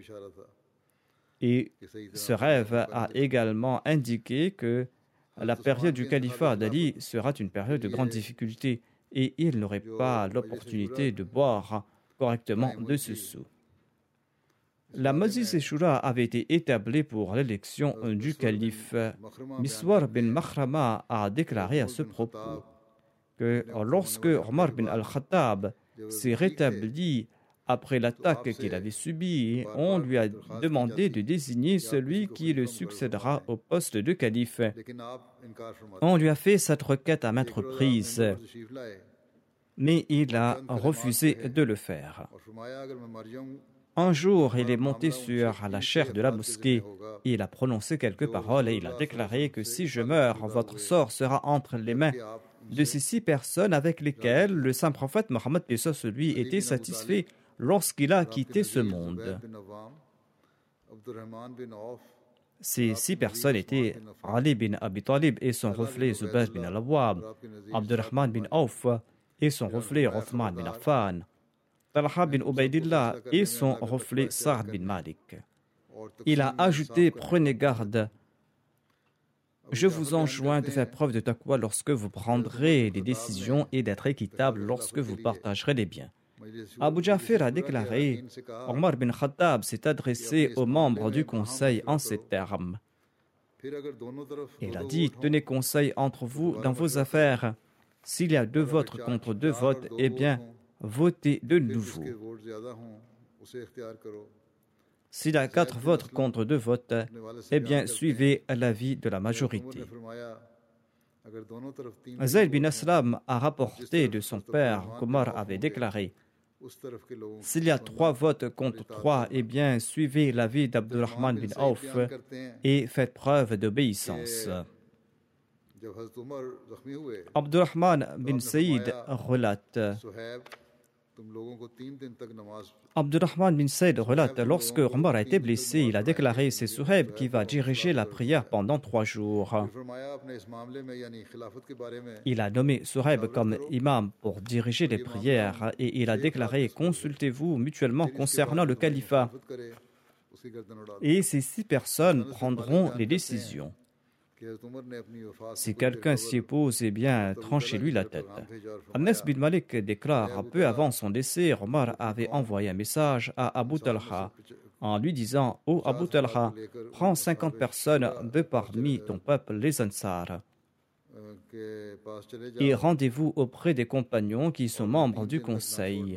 et ce rêve a également indiqué que la période du califat d'Ali sera une période de grande difficulté et il n'aurait pas l'opportunité de boire correctement de ce seau. La Majlis Shura avait été établie pour l'élection du calife. Miswar bin Makhrama a déclaré à ce propos que lorsque Omar bin al-Khattab s'est rétabli après l'attaque qu'il avait subie, on lui a demandé de désigner celui qui le succédera au poste de calife. On lui a fait cette requête à maintes reprises, mais il a refusé de le faire. Un jour, il est monté sur la chaire de la mosquée, il a prononcé quelques paroles et il a déclaré que si je meurs, votre sort sera entre les mains de ces six personnes avec lesquelles le saint prophète Mohammed paix soit sur lui était satisfait lorsqu'il a quitté ce monde. Ces six personnes étaient Ali bin Abi Talib et son reflet Zubayr bin al-Awwab, Abdurrahman bin Auf et son reflet Othman bin Affan, Talha bin Ubaydillah et son reflet Sa'd bin Malik. Il a ajouté: prenez garde. Je vous enjoins de faire preuve de taqwa lorsque vous prendrez des décisions et d'être équitable lorsque vous partagerez les biens. Abu Ja'far a déclaré: Omar bin Khattab s'est adressé aux membres du conseil en ces termes. Il a dit: tenez conseil entre vous dans vos affaires. S'il y a deux votes contre deux votes, eh bien, votez de nouveau. S'il y a quatre votes contre deux votes, eh bien, suivez l'avis de la majorité. Zayd bin Aslam a rapporté de son père qu'Omar avait déclaré: s'il y a trois votes contre trois, eh bien, suivez l'avis d'Abdurrahman bin Auf et faites preuve d'obéissance. Abdurrahman bin Saïd relate Abdurrahman bin Saïd relate lorsque Omar a été blessé, il a déclaré: c'est Suhaib qui va diriger la prière pendant trois jours. Il a nommé Suhaib comme imam pour diriger les prières et il a déclaré: consultez-vous mutuellement concernant le califat. Et ces six personnes prendront les décisions. Si quelqu'un s'y oppose, eh bien, tranchez-lui la tête. Anas bin Malik déclare: peu avant son décès, Omar avait envoyé un message à Abu Talha en lui disant: ô Abu Talha, prends cinquante personnes de parmi ton peuple, les Ansar, et rendez-vous auprès des compagnons qui sont membres du conseil.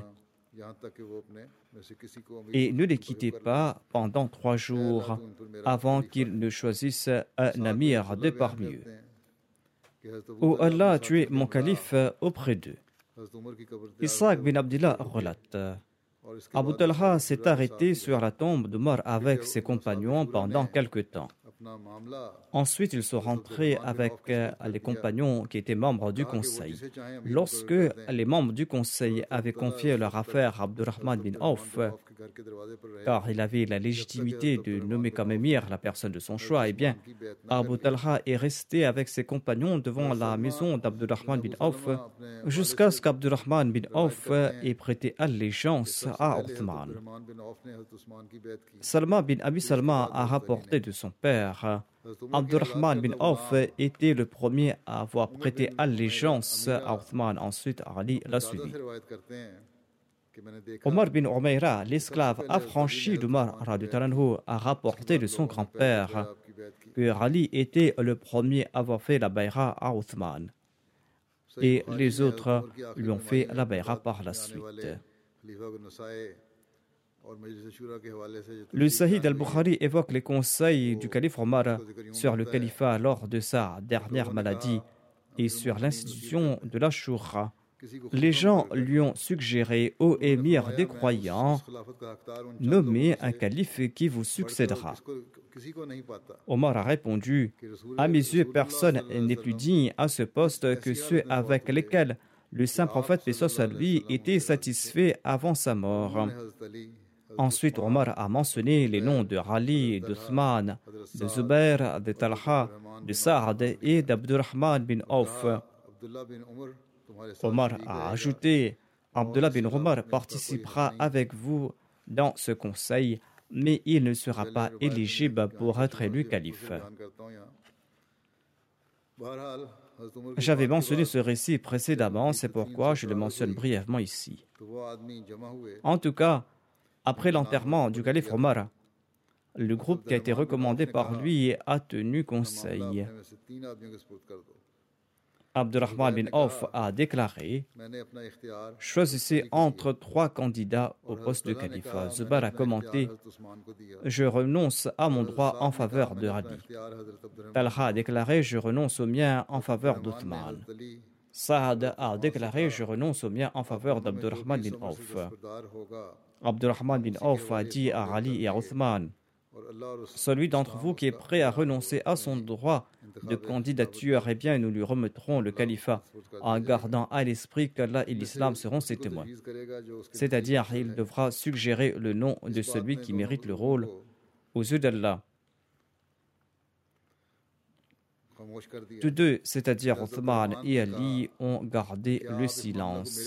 Et ne les quittez pas pendant trois jours avant qu'ils ne choisissent un amir de parmi eux. Ô Allah, tu es mon calife auprès d'eux. Ishaq bin Abdillah relate: Abu Talha s'est arrêté sur la tombe d'Omar avec ses compagnons pendant quelque temps. Ensuite, ils sont rentrés avec les compagnons qui étaient membres du conseil. Lorsque les membres du conseil avaient confié leur affaire à Abdurrahman bin Auf, car il avait la légitimité de nommer comme émir la personne de son choix, eh bien, Abu Talha est resté avec ses compagnons devant la maison d'Abdurrahman bin Auf jusqu'à ce qu'Abdurrahman bin Auf ait prêté allégeance à Othman. Salma bin Abi Salma a rapporté de son père père. Abdurrahman bin Auf était le premier à avoir prêté allégeance à Othman. Ensuite, Ali l'a suivi. Omar bin Umayra, l'esclave affranchi d'Omar, a rapporté de son grand-père que Ali était le premier à avoir fait la bayra à Othman. Et les autres lui ont fait la bayra par la suite. Le Sahih al-Bukhari évoque les conseils du calife Omar sur le califat lors de sa dernière maladie et sur l'institution de la Shura. Les gens lui ont suggéré au émir des croyants, nommez un calife qui vous succédera. Omar a répondu, à mes yeux, personne n'est plus digne à ce poste que ceux avec lesquels le saint prophète, paix soit lui, était satisfait avant sa mort. Ensuite, Omar a mentionné les noms de Ali, d'Uthman, de Zubair, de Talha, de Saad et d'Abdurrahman bin Auf. Omar a ajouté, Abdullah bin Omar participera avec vous dans ce conseil, mais il ne sera pas éligible pour être élu calife. J'avais mentionné ce récit précédemment, c'est pourquoi je le mentionne brièvement ici. En tout cas, après l'enterrement du calife Omar, le groupe qui a été recommandé par lui a tenu conseil. Abdurrahman bin Auf a déclaré « Choisissez entre trois candidats au poste de calife. » Zubair a commenté « Je renonce à mon droit en faveur de Ali. » Talha a déclaré « Je renonce au mien en faveur d'Uthman. » Saad a déclaré « Je renonce au mien en faveur d'Abdurrahman bin Auf. » Abdurrahman bin Auf a dit à Ali et à Uthman, celui d'entre vous qui est prêt à renoncer à son droit de candidature, eh bien nous lui remettrons le califat en gardant à l'esprit qu'Allah et l'islam seront ses témoins. C'est-à-dire, il devra suggérer le nom de celui qui mérite le rôle aux yeux d'Allah. Tous deux, c'est-à-dire Uthman et Ali, ont gardé le silence.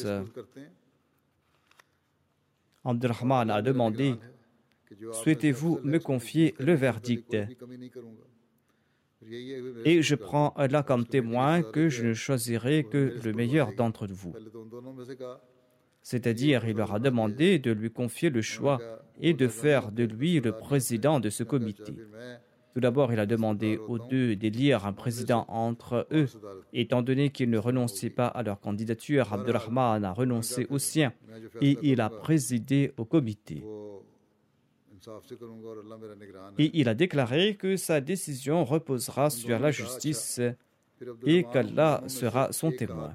Abdurrahman a demandé « Souhaitez-vous me confier le verdict ?» Et je prends Allah comme témoin que je ne choisirai que le meilleur d'entre vous. C'est-à-dire, il leur a demandé de lui confier le choix et de faire de lui le président de ce comité. Tout d'abord, il a demandé aux deux d'élire un président entre eux. Étant donné qu'ils ne renonçaient pas à leur candidature, Abdurrahman a renoncé au sien et il a présidé au comité. Et il a déclaré que sa décision reposera sur la justice et qu'Allah sera son témoin.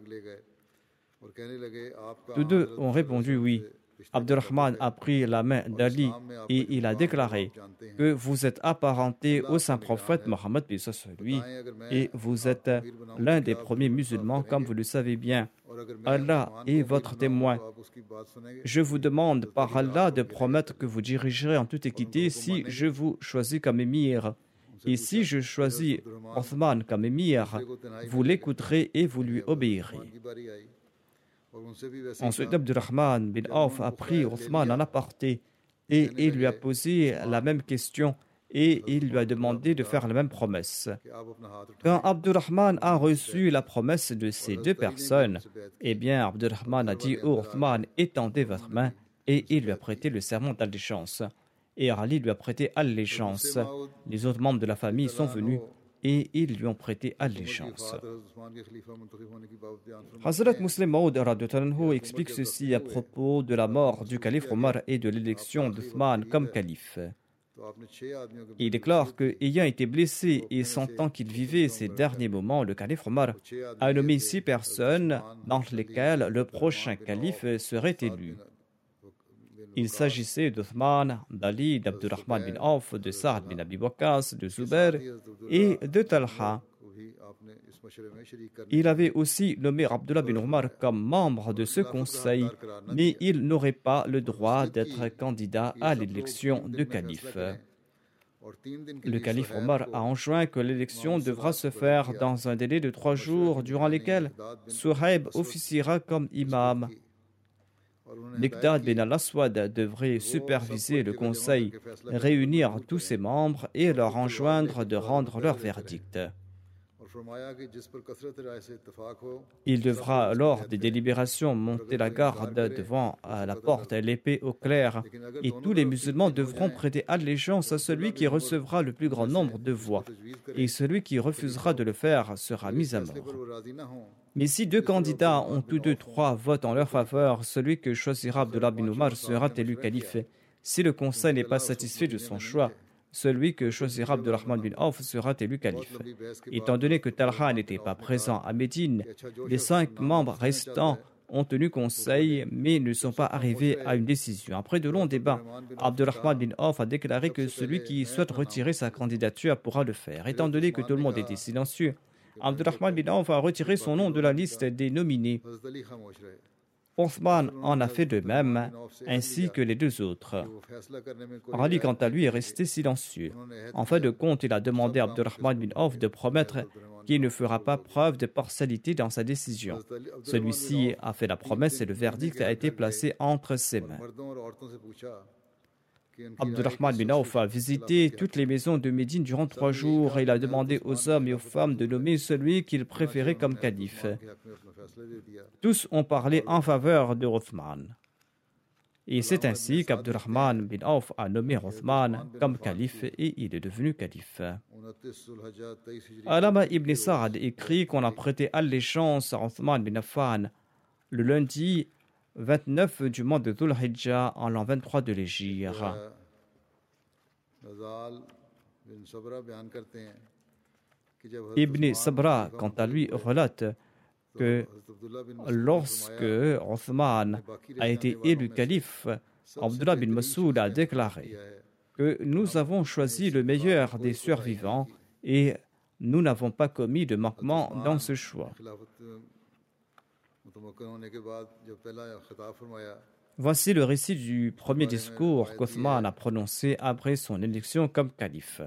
Tous deux ont répondu oui. Abdurrahman a pris la main d'Ali et il a déclaré que vous êtes apparenté au saint prophète Mohammed lui et vous êtes l'un des premiers musulmans comme vous le savez bien. Allah est votre témoin. Je vous demande par Allah de promettre que vous dirigerez en toute équité si je vous choisis comme émir. Et si je choisis Othman comme émir, vous l'écouterez et vous lui obéirez. Ensuite, Abdurrahman bin Auf a pris Othman en aparté et il lui a posé la même question et il lui a demandé de faire la même promesse. Quand Abdurrahman a reçu la promesse de ces deux personnes, eh bien Abdurrahman a dit au Othman, étendez votre main et il lui a prêté le serment d'allégeance. Et Ali lui a prêté allégeance. Les autres membres de la famille sont venus et ils lui ont prêté allégeance. Hazrat Muslim Maud explique ceci à propos de la mort du calife Omar et de l'élection d'Uthman comme calife. Il déclare que, ayant été blessé et sentant qu'il vivait ces derniers moments, le calife Omar a nommé six personnes dans lesquelles le prochain calife serait élu. Il s'agissait d'Uthman, d'Ali, d'Abdurrahman bin Auf, de Saad bin Abi Waqqas, de Zubair et de Talha. Il avait aussi nommé Abdullah bin Omar comme membre de ce conseil, mais il n'aurait pas le droit d'être candidat à l'élection de calife. Le calife Omar a enjoint que l'élection devra se faire dans un délai de trois jours durant lesquels Suhaib officiera comme imam. Miqdad bin al-Aswad devrait superviser le conseil, réunir tous ses membres et leur enjoindre de rendre leur verdict. Il devra, lors des délibérations, monter la garde devant la porte, l'épée au clair, et tous les musulmans devront prêter allégeance à celui qui recevra le plus grand nombre de voix, et celui qui refusera de le faire sera mis à mort. Mais si deux candidats ont tous deux trois votes en leur faveur, celui que choisira Abdullah bin Omar sera élu calife. Si le conseil n'est pas satisfait de son choix, celui que choisira Abdurrahman bin Auf sera élu calife. Étant donné que Talha n'était pas présent à Médine, les cinq membres restants ont tenu conseil mais ne sont pas arrivés à une décision. Après de longs débats, Abdurrahman bin Auf a déclaré que celui qui souhaite retirer sa candidature pourra le faire. Étant donné que tout le monde était silencieux, Abdurrahman bin Auf a retiré son nom de la liste des nominés. Othman en a fait de même, ainsi que les deux autres. Ali, quant à lui, est resté silencieux. En fin de compte, il a demandé à Abdurrahman bin Auf de promettre qu'il ne fera pas preuve de partialité dans sa décision. Celui-ci a fait la promesse et le verdict a été placé entre ses mains. Abdurrahman bin Auf a visité toutes les maisons de Médine durant trois jours et il a demandé aux hommes et aux femmes de nommer celui qu'ils préféraient comme calife. Tous ont parlé en faveur de Othman. Et c'est ainsi qu'Abdurrahman bin Auf a nommé Othman comme calife et il est devenu calife. Alama ibn Sa'd écrit qu'on a prêté allégeance à Othman bin Affan le lundi vingt-neuf du mois de Dhul Hijjah en l'an vingt-trois de l'Hégire. Ibn Sabra, quant à lui, relate que lorsque Othman a été élu calife, Abdullah bin Mas'ud a déclaré que nous avons choisi le meilleur des survivants et nous n'avons pas commis de manquement dans ce choix. Voici le récit du premier discours qu'Othman a prononcé après son élection comme calife.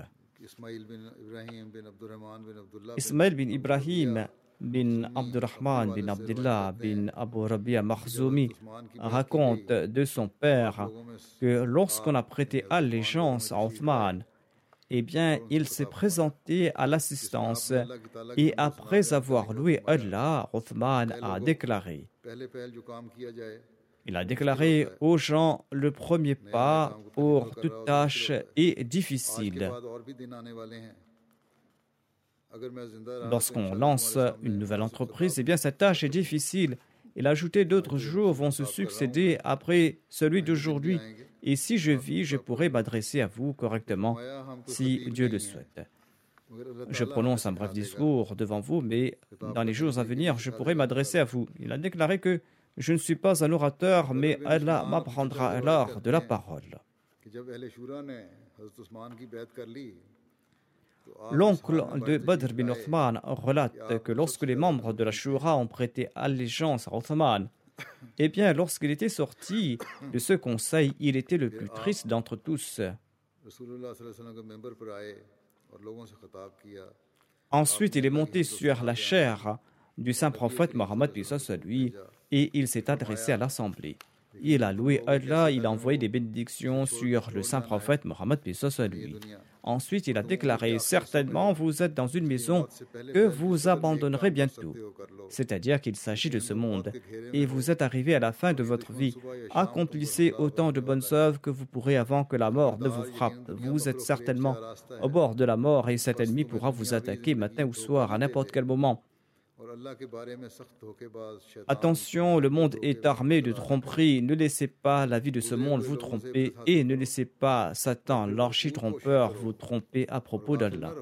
Ismaël bin Ibrahim bin Abdurrahman bin Abdullah bin Abu Rabia Makhzoumi raconte de son père que lorsqu'on a prêté allégeance à Othman, eh bien, il s'est présenté à l'assistance et après avoir loué Allah, Othman a déclaré. Il a déclaré aux gens le premier pas pour toute tâche est difficile. Lorsqu'on lance une nouvelle entreprise, eh bien, cette tâche est difficile. Il a ajouté d'autres jours vont se succéder après celui d'aujourd'hui. Et si je vis, je pourrai m'adresser à vous correctement, si Dieu le souhaite. Je prononce un bref discours devant vous, mais dans les jours à venir, je pourrai m'adresser à vous. Il a déclaré que je ne suis pas un orateur, mais Allah m'apprendra alors de la parole. L'oncle de Badr bin Othman relate que lorsque les membres de la Shura ont prêté allégeance à Othman, eh bien, lorsqu'il était sorti de ce conseil, il était le plus triste d'entre tous. Ensuite, il est monté sur la chaire du saint prophète Mohammed à lui et il s'est adressé à l'assemblée. Il a loué Allah, il a envoyé des bénédictions sur le saint prophète Mohammed à lui. Ensuite, il a déclaré « Certainement, vous êtes dans une maison que vous abandonnerez bientôt. » C'est-à-dire qu'il s'agit de ce monde. Et vous êtes arrivé à la fin de votre vie. Accomplissez autant de bonnes œuvres que vous pourrez avant que la mort ne vous frappe. Vous êtes certainement au bord de la mort et cet ennemi pourra vous attaquer matin ou soir à n'importe quel moment. Attention, le monde est armé de tromperies. Ne laissez pas la vie de ce monde vous tromper et ne laissez pas Satan, l'archi-trompeur, vous tromper à propos d'Allah.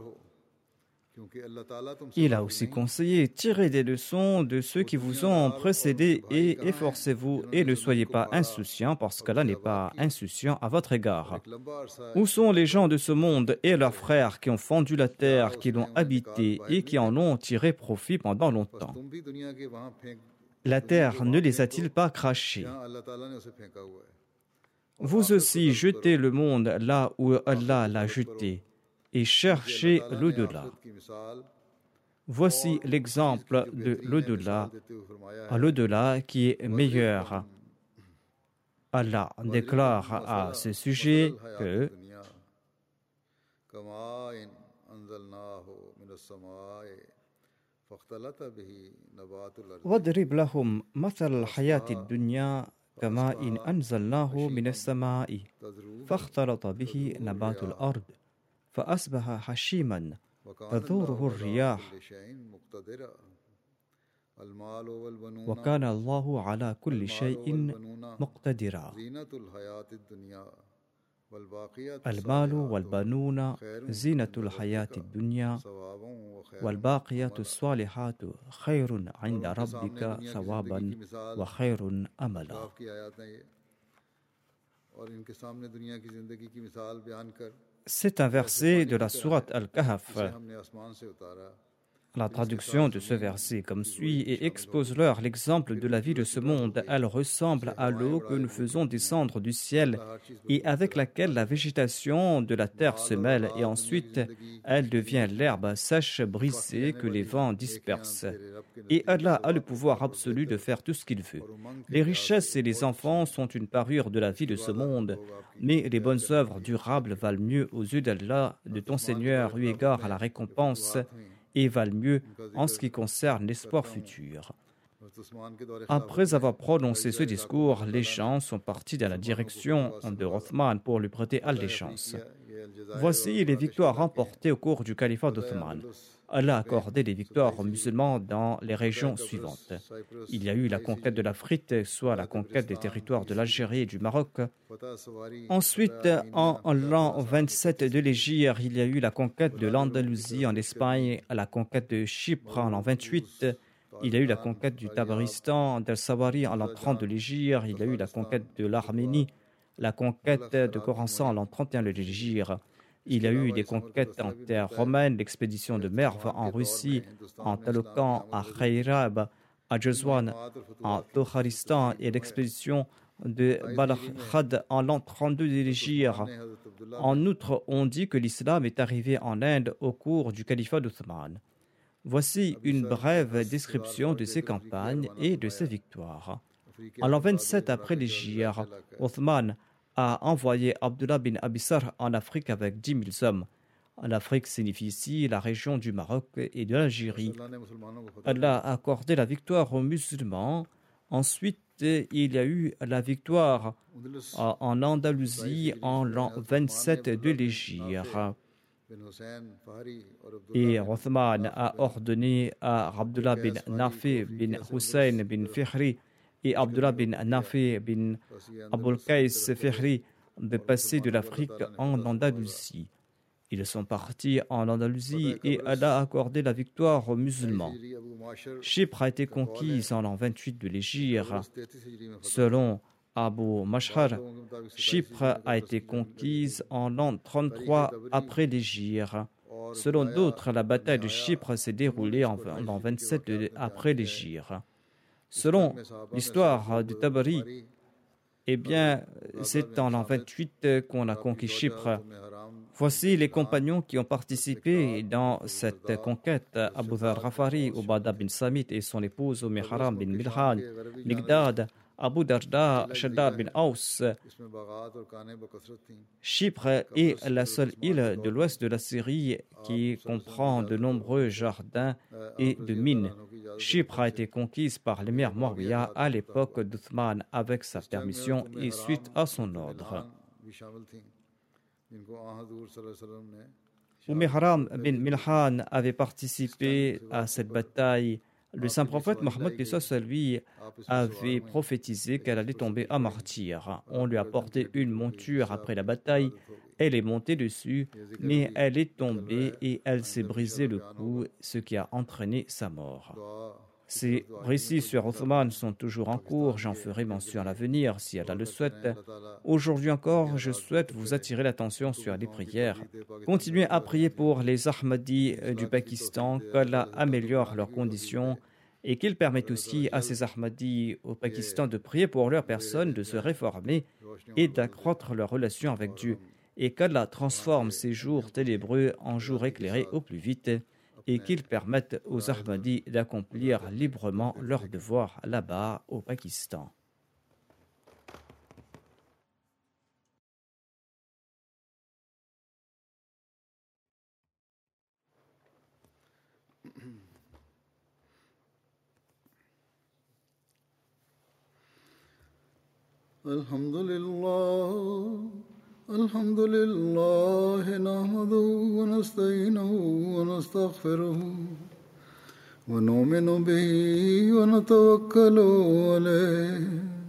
Il a aussi conseillé, tirez des leçons de ceux qui vous ont précédés et efforcez-vous et ne soyez pas insouciants parce qu'Allah n'est pas insouciant à votre égard. Où sont les gens de ce monde et leurs frères qui ont fendu la terre, qui l'ont habité et qui en ont tiré profit pendant longtemps? La terre ne les a-t-il pas crachés? Vous aussi jetez le monde là où Allah l'a jeté et cherchez l'au-delà. Voici l'exemple de l'au-delà, l'au-delà qui est meilleur. Allah déclare à ce sujet que وَاضْرِبْ لَهُمْ مَثَلَ الْحَيَاةِ الدُّنْيَا كَمَاءٍ أَنزَلْنَاهُ مِنَ السَّمَاءِ فاختلط به نبات الأرض فأصبح هشيما تذروه الرياح وكان الله على كل شيء مقتدرا. المال والبنون زينة الحياة الدنيا والباقيات الصالحات خير عند ربك ثوابا وخير أملا. C'est un verset de la sourate Al-Kahf. La traduction de ce verset comme suit et expose-leur l'exemple de la vie de ce monde. Elle ressemble à l'eau que nous faisons descendre du ciel et avec laquelle la végétation de la terre se mêle et ensuite elle devient l'herbe sèche brisée que les vents dispersent. Et Allah a le pouvoir absolu de faire tout ce qu'il veut. Les richesses et les enfants sont une parure de la vie de ce monde, mais les bonnes œuvres durables valent mieux aux yeux d'Allah, de ton Seigneur, eu égard à la récompense, et valent mieux en ce qui concerne l'espoir futur. Après avoir prononcé ce discours, les gens sont partis dans la direction de Othman pour lui prêter allégeance. Voici les victoires remportées au cours du califat d'Othman. Allah a accordé des victoires aux musulmans dans les régions suivantes. Il y a eu la conquête de l'Afrique, soit la conquête des territoires de l'Algérie et du Maroc. Ensuite, en l'an vingt-sept de l'Hégire, il y a eu la conquête de l'Andalousie en Espagne, la conquête de Chypre en l'an vingt-huit. Il y a eu la conquête du Tabaristan, d'El-Sawari en l'an trente de l'Hégire. Il y a eu la conquête de l'Arménie, la conquête de Khorasan en l'an trente et un de l'Hégire. Il y a eu des conquêtes en terre romaine, l'expédition de Merv en Russie, en Talokan, à Khayrab, à Jazwan, en Tokharistan et l'expédition de Balkhad en l'an trente-deux de l'Hégire. En outre, on dit que l'islam est arrivé en Inde au cours du califat d'Othman. Voici une brève description de ces campagnes et de ces victoires. En l'an vingt-sept après l'Hégire, Othman a envoyé Abdullah bin Abisar en Afrique avec dix mille hommes. En Afrique signifie ici la région du Maroc et de l'Algérie. Allah a accordé la victoire aux musulmans. Ensuite, il y a eu la victoire en Andalousie en l'an vingt-sept de l'Hégire. Et Othman a ordonné à Abdullah bin Nafi bin Hussein bin Fihri et Abdullah bin Nafi bin Abul Qais Fihri de passer de l'Afrique en Andalousie. Ils sont partis en Andalousie et Allah a accordé la victoire aux musulmans. Chypre a été conquise en l'an vingt-huit de l'Hégire. Selon Abu Mashhar, Chypre a été conquise en l'an trente-trois après l'Hégire. Selon d'autres, la bataille de Chypre s'est déroulée en l'an vingt-sept après l'Hégire. Selon l'histoire du Tabari, eh bien, c'est en l'an vingt-huit qu'on a conquis Chypre. Voici les compagnons qui ont participé dans cette conquête: Abu Dhar Ghafari, Ubada bin Samit et son épouse Umm Haram bin Milhan, Migdad, Abu Darda, Shaddad bin Aus. Chypre est la seule île de l'ouest de la Syrie qui comprend de nombreux jardins et de mines. Chypre a été conquise par l'émir Muawiyah à l'époque d'Othman avec sa permission et suite à son ordre. Umm Haram bin Milhan avait participé à cette bataille. Le saint prophète Mohammed lui avait prophétisé qu'elle allait tomber à martyr. On lui a porté une monture après la bataille. Elle est montée dessus, mais elle est tombée et elle s'est brisé le cou, ce qui a entraîné sa mort. Ces récits sur Othman sont toujours en cours, j'en ferai mention à l'avenir si Allah le souhaite. Aujourd'hui encore, je souhaite vous attirer l'attention sur les prières. Continuez à prier pour les Ahmadis du Pakistan, qu'Allah améliore leurs conditions et qu'il permette aussi à ces Ahmadis au Pakistan de prier pour leurs personnes, de se réformer et d'accroître leurs relations avec Dieu, et qu'Allah transforme ces jours ténébreux en jours éclairés au plus vite, et qu'ils permettent aux Ahmadis d'accomplir librement leurs devoirs là-bas au Pakistan. الحمد لله الحمد لله نحمده ونستعينه ونستغفره ونؤمن به ونتوكل عليه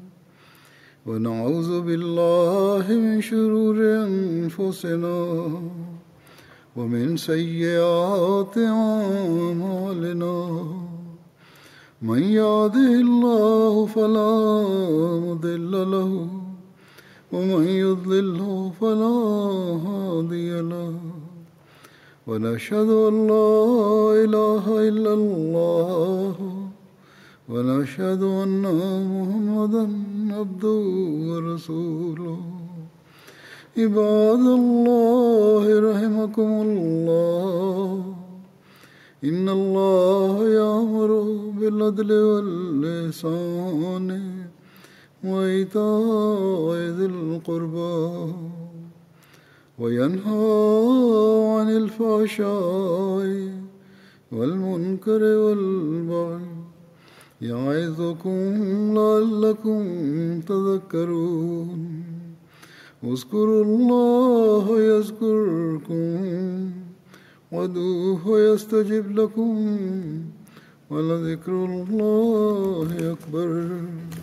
ونعوذ بالله من شرور أنفسنا ومن سيئات أعمالنا من يهده الله فلا مضل له ومن يضلله فلا هادي له ونشهد أن لا إله إلا الله ونشهد أن محمدا عبده ورسوله عباد الله رحمكم الله إن الله يأمر بالعدل والإحسان وإيتاء ذي القربى وينهى عن الفحشاء والمنكر والبغي يعظكم لعلكم تذكرون اذكروا الله يذكركم وادعوه يستجب لكم ولذكر الله أكبر.